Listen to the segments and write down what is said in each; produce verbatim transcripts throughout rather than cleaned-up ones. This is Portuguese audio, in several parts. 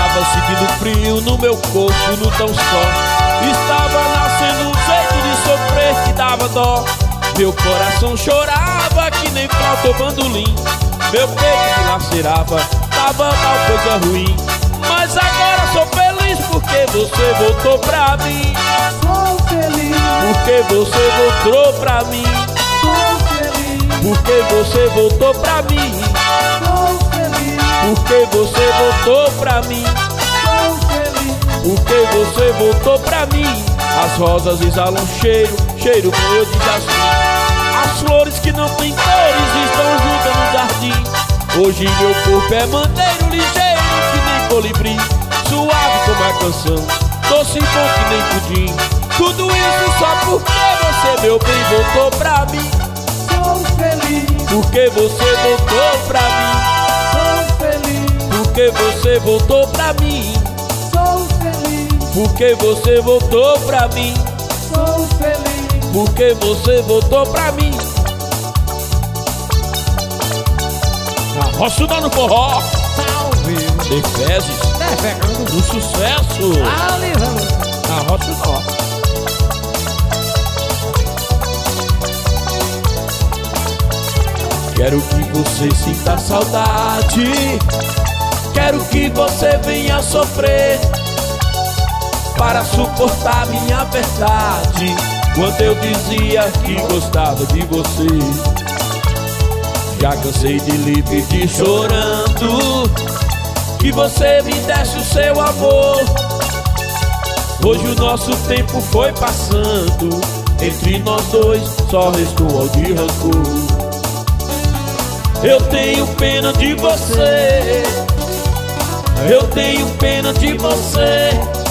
Estava sentindo frio no meu corpo, no tão só. Estava nascendo um jeito de sofrer que dava dó. Meu coração chorava que nem flauta ou bandolim. Meu peito dilacerava, tava mal coisa ruim. Mas agora sou feliz porque você voltou pra mim. Sou feliz porque você voltou pra mim. Sou feliz porque você voltou pra mim. Sou feliz porque você voltou pra mim. Sou feliz porque você voltou pra mim. As rosas exalam cheiro, cheiro meu de jasmim. As flores que não têm cores estão juntas no jardim. Hoje meu corpo é maneiro, ligeiro que nem colibri. Suave como a canção, doce bom que nem pudim. Tudo isso só porque você, meu bem, voltou pra mim. Sou feliz Porque você voltou pra mim. Sou feliz Porque você voltou pra mim. Sou feliz Porque você voltou pra mim. Sou feliz Porque você voltou pra mim. Arrocha no forró. Salve De fezes Defecando do sucesso. Ali vamos Arrocha nó. Quero que você sinta saudade. Quero que você venha sofrer para suportar minha verdade. Quando eu dizia que gostava de você, já cansei de lhe pedir chorando que você me desse o seu amor. Hoje o nosso tempo foi passando, entre nós dois só restou ódio e rancor. Eu tenho pena de você, eu tenho pena de você.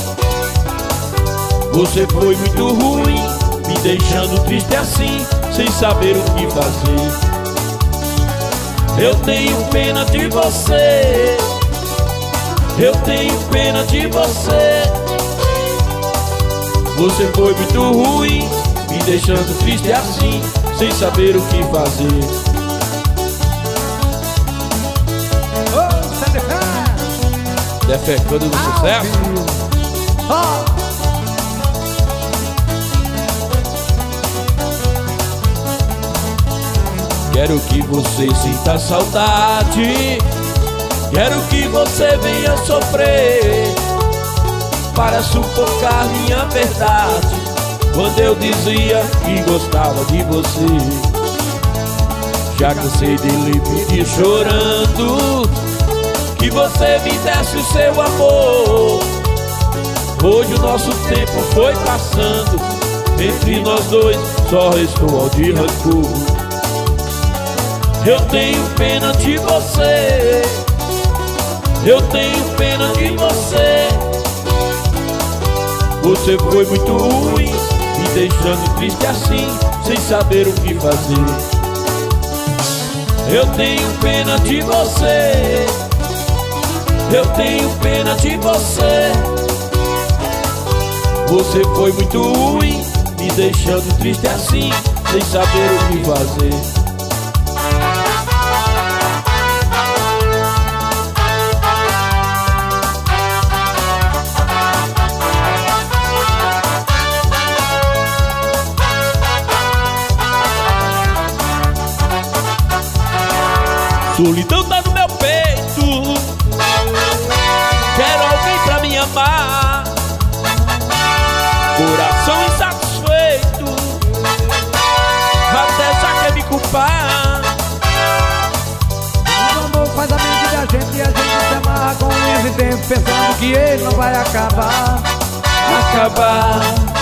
Você foi muito ruim, me deixando triste assim, sem saber o que fazer. Eu tenho pena de você, eu tenho pena de você. Você foi muito ruim, me deixando triste assim, sem saber o que fazer. Defecando do sucesso. Quero que você sinta saudade. Quero que você venha sofrer para sufocar minha verdade. Quando eu dizia que gostava de você, já cansei de lhe pedir chorando que você me desse o seu amor. Hoje o nosso tempo foi passando, entre nós dois só restou ódio e rancor. Eu tenho pena de você, eu tenho pena de você. Você foi muito ruim, me deixando triste assim, sem saber o que fazer. Eu tenho pena de você, eu tenho pena de você. Você foi muito ruim, me deixando triste assim, sem saber o que fazer. Solidão tá no meu peito, quero alguém pra me amar. Coração insatisfeito, até já quer me culpar. O amor faz a mente da gente e a gente se amarra com um evidente, pensando que ele não vai acabar. Acabar.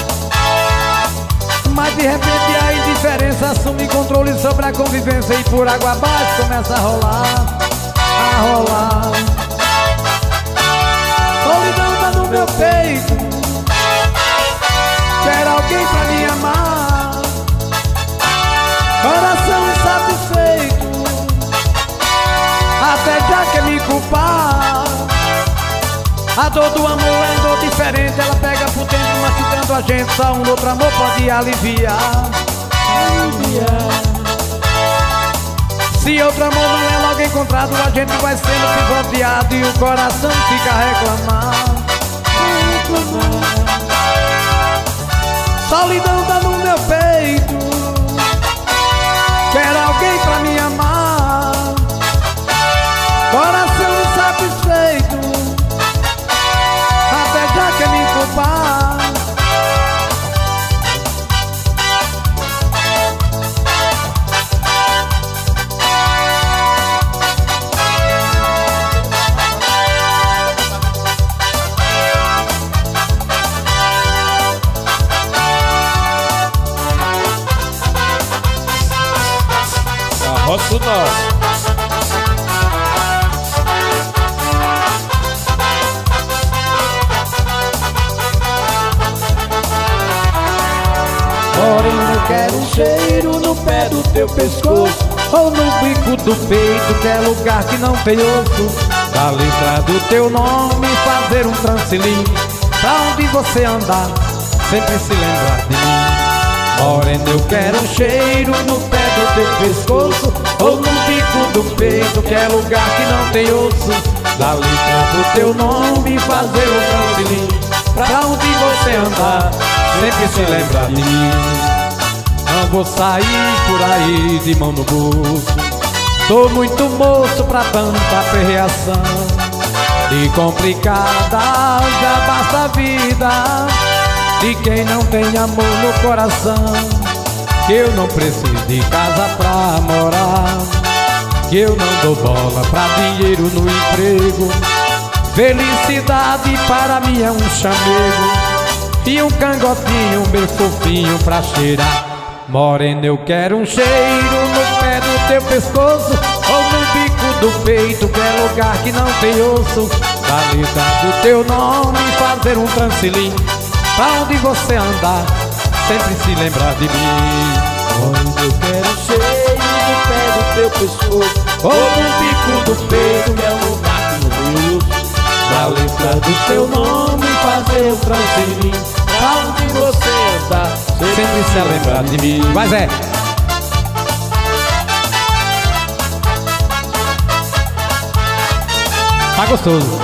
Mas de repente a indiferença assume controle sobre a convivência e por água abaixo começa a rolar, a rolar. Solidão tá no meu peito, quero alguém pra me amar. Coração insatisfeito, até já quer me culpar. A dor do amor é dor diferente, ela pega por dentro machucando a gente. Só um outro amor pode aliviar, aliviar. Se outro amor não é logo encontrado, a gente vai sendo pisoteado e o coração fica reclamando. Solidão tá no meu peito, quero alguém pra me amar. Coração insatisfeito, até já quer me culpar. Nosso nosso. Porém eu quero um cheiro no pé do teu pescoço, ou no bico do peito, que é lugar que não tem osso. Da letra do teu nome fazer um transilim, pra onde você andar, sempre se lembrar de mim. Morena, eu quero um cheiro no pé do teu pescoço, ou no bico do peito, que é lugar que não tem osso. Da letra do teu nome fazer um transilim, pra onde você andar, sempre se lembra de mim. Não vou sair por aí de mão no bolso, tô muito moço pra tanta aperreação. De complicada já basta a vida de quem não tem amor no coração. Que eu não preciso de casa pra morar, que eu não dou bola pra dinheiro no emprego. Felicidade para mim é um chamego e um cangotinho bem fofinho pra cheirar. Morena, eu quero um cheiro no pé do teu pescoço, ou no bico do peito, que é lugar que não tem osso. Da letra do teu nome fazer um transilim, pra onde você andar, sempre se lembrar de mim. Morena, eu quero um cheiro no pé do teu pescoço, ou no bico do peito, que é um lugar que não tem osso. Da letra do teu nome fazer um transilim, pra onde você andar, sempre, sempre se lembrar de mim. Mas é tá gostoso.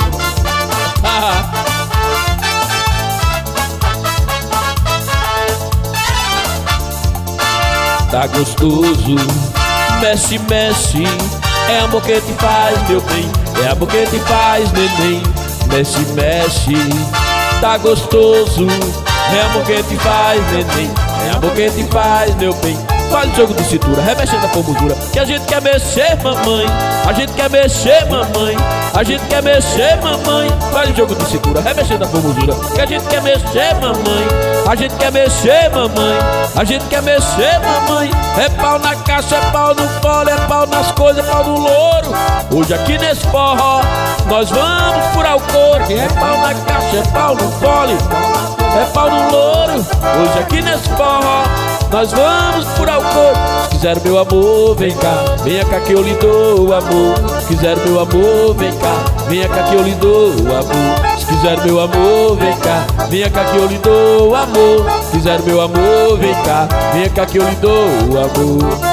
Tá gostoso, mexe, mexe, é amor que te faz, meu bem, é amor que te faz, neném. Mexe, mexe, tá gostoso, é amor que te faz, neném, é amor que te faz, meu bem. Faz o jogo de cintura, remexendo a formosura, que a gente quer mexer, mamãe, a gente quer mexer, mamãe, a gente quer mexer, mamãe. Faz o jogo de cintura, remexendo a formosura, que a gente quer mexer, mamãe, a gente quer mexer, mamãe, a gente quer mexer, mamãe. É pau na caixa, é pau no fole, é pau nas coisas, é pau no louro. Hoje aqui nesse forró, nós vamos furar o couro. É pau na caixa, é pau no fole, é pau no louro. Hoje aqui nesse forró, nós vamos furar o couro. Se quiser meu amor, vem cá, venha cá que eu lhe dou amor. Se quiser meu amor, vem cá, venha cá que eu lhe dou amor. Se quiser meu amor, vem cá, venha cá que eu lhe dou amor. Se quiser meu amor, vem cá, venha cá que eu lhe dou amor.